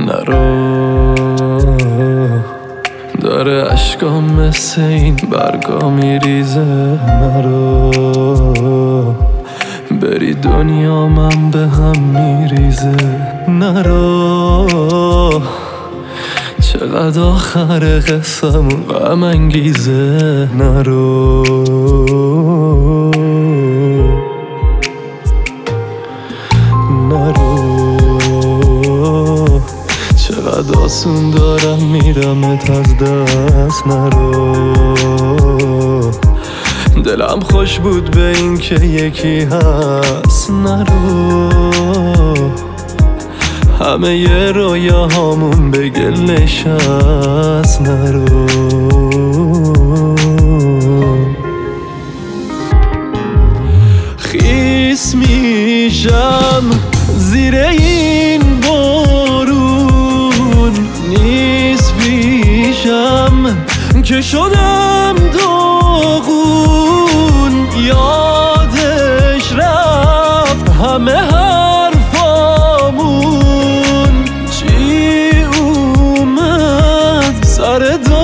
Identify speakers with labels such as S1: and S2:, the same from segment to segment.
S1: نرو داره عشقام مثل این برگا میریزه. نرو بری دنیا من به هم میریزه. نرو چقدر آخر قصه‌مون غم انگیزه. نرو چقدر آسون دارم میرمت از دست. نرو دلم خوش بود به این که یکی هست. نرو همه ی رویاهامون به گلش هست. نرو خیس میشم زیر این بارون، نیست پیشم که شدم داغون. یادش رفت همه حرفامون، چی اومد سر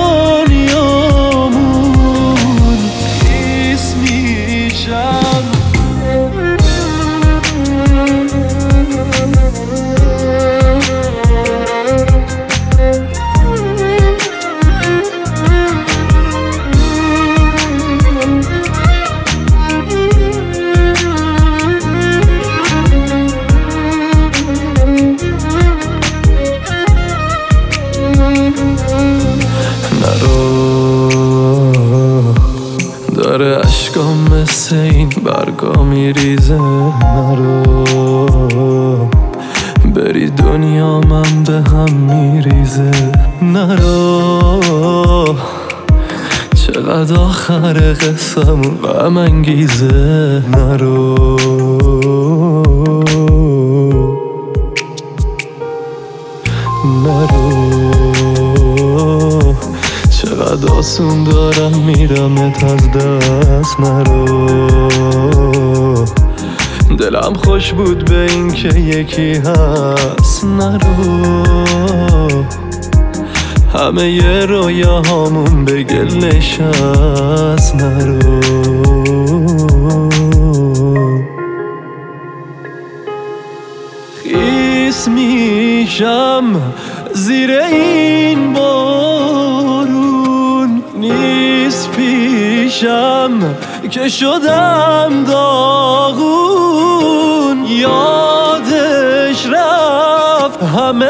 S1: دنیامون. خیس میشم داره عشقام مثل این برگا میریزه. نرو بری دنیا من به هم میریزه. نرو چقدر آخر قصه‌مون غم انگیزه. نرو چقدر آسون دارم میرمت از دست. نرو دلم خوش بود به این که یکی هست. نرو همه ی رویاهامون به گلش هست. نرو خیس میشم زیر این بارون، نیست پیشم که شدم داغون. یادش رفت همه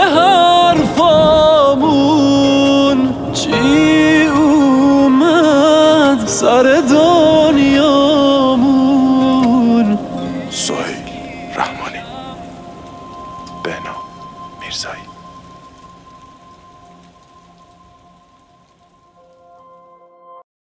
S1: حرفامون، چی اومد سر دنیامون.
S2: سهیل رحمانی، بهنام میرزایی.